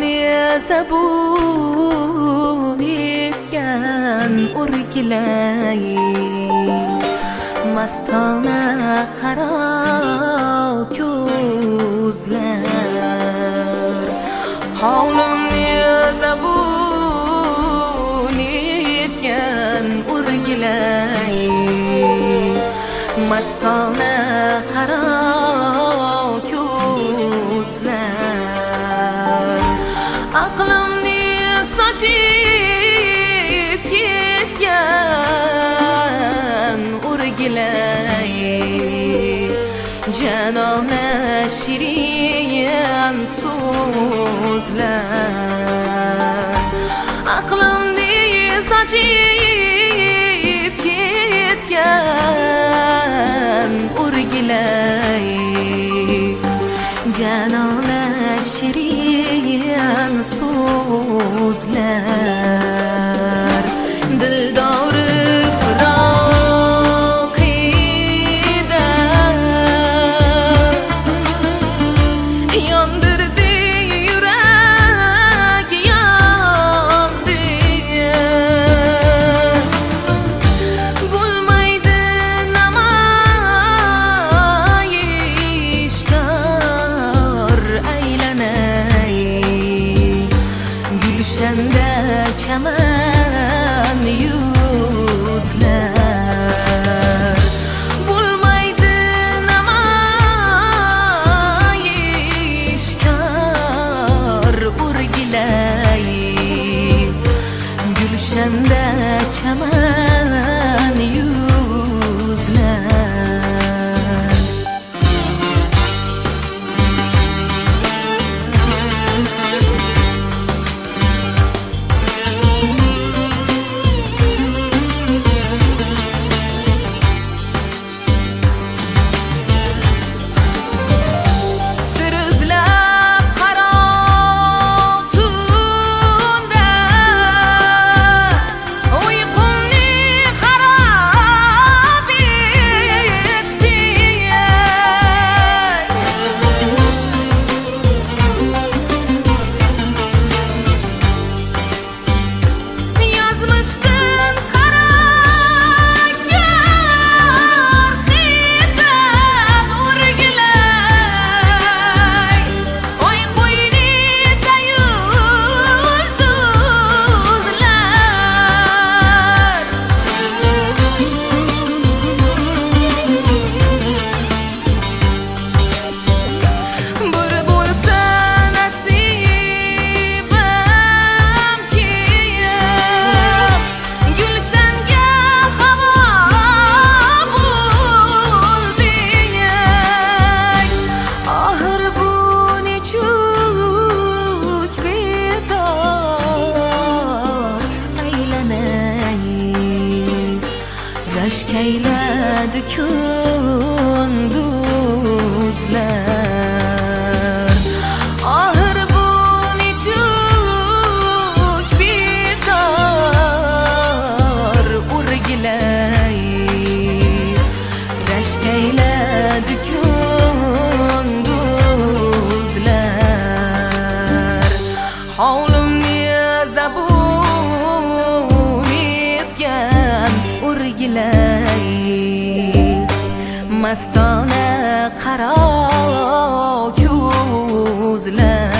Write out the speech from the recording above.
zabun etgan o'rgilay mastona qaro ko'zlar hovlimni zabun etgan o'rgilay mastona qaro ko'zlar aqlimni sochib ketgan o'rgilay janona shirin so'zlar aqlimni sochib ketgan o'rgilay janona shirin so'zlar dildori firoqida yondirdi yurak yondi bo'lmaydi namoyishkor aylanay gulshanda chaman yuzlar bo'lmaydi namoyishkor o'rgilay gulshanda chaman yuzlar rashkayladi kunduzlar oxir bu nechuk bekor o'rgilay rashkayladi kunduzlar hovlimni zabun etgan o'rgilay mastona qaro ko'zlar